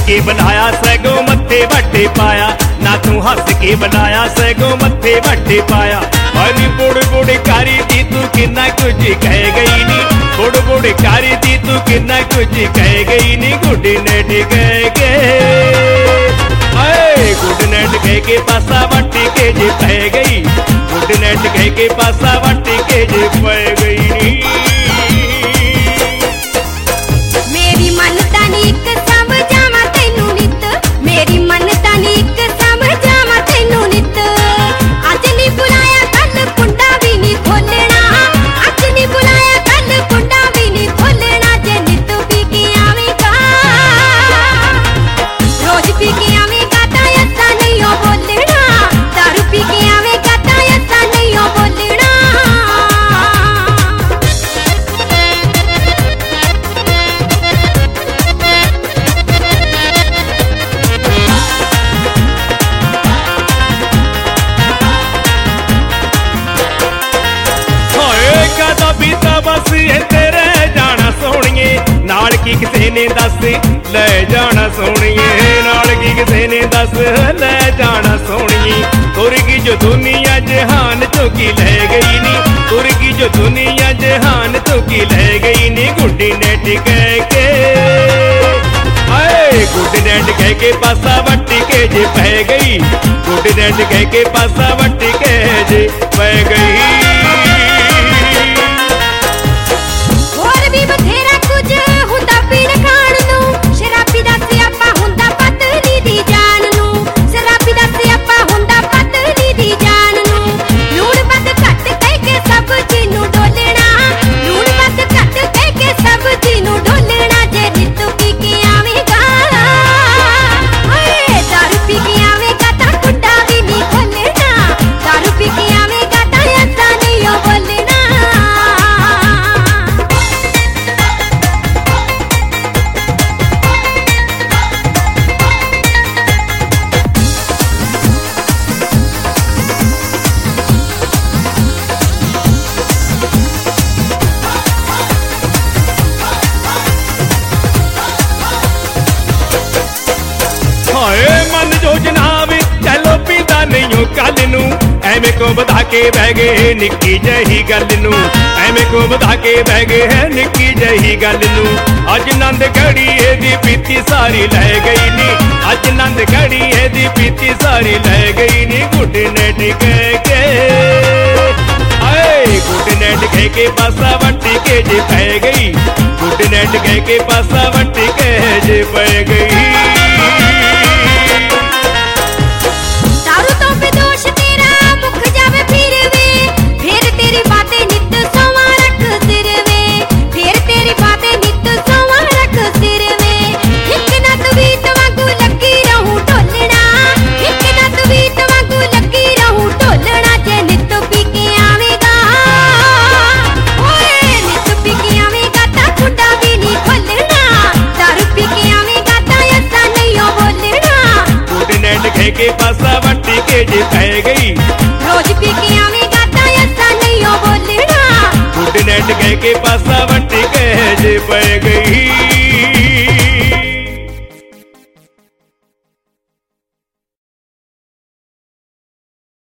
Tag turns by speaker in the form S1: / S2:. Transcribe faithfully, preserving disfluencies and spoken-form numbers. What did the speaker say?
S1: के बनाया सैगो मत्थे वट्टे पाया, ना तू हंस के बनाया सैगो मत्थे वट्टे पाया। अरे बुड़ बुड़ कारी दी तू किन्ना कुछ कह गई नी, बुड़ बुड़ कारी दी तू किन्ना कुछ कह गई नी। गुड नाइट कह के अरे गुड नाइट कह के पासा वट्टी के जे पै गई, गुड नाइट कह के पासा वट्टी के जे पै गई नी।
S2: मेरी मनता नी इक समझावा तैनू नित, मेरी मनता नी इक समझावा तैनू नित। अज नी बुलाया कल कुंडा भी नी खोलना, अज नी बुलाया कल कुंडा भी नी खोलना। जे नित पी के आवेगा, रोज पी के आवेगा ता ऐसा नहीं हो बोलना, दारू पी के आवेगा ता ऐसा नहीं हो बोलना।
S1: बस तेरे जाना सोनिए, नाल की किसे ने दस ले जाना सोनिए, नाल की किसे ने दस ले जाना सोनिए। तुरगी जो दुनिया जहान तो की ले गई नी, तुरगी जो दुनिया जहान तो की ले गई नी। गुड नाइट कह के आए, गुड नाइट कह के पासा वट्टी के जे पै गई, गुड नाइट कह के पासा वट्टी के जे पै गई। मन जो जनाब चलो पीता नहीं हो कल नू, एवें को बधा के बह गए निक्की जही गल नू, एवें को बधा के बह गए है निक्की जही गल नू। अज नंद घड़ी एदी पीती सारी लै गई नी, अज नंद घड़ी एदी पीती सारी लै गई नी। गुड नाइट कह के आए, गुड नाइट कह के पासा वट्टी के जे पै गई, गुड नाइट कह के पासा वट्टी के जे पै गई। के पासा वट्टी के जे पै गई,
S2: रोज पी के आवेगा ता ऐसा नहीं हो बोलना।
S1: गुड नाइट कह के पासा वट्टी के जे पै गई।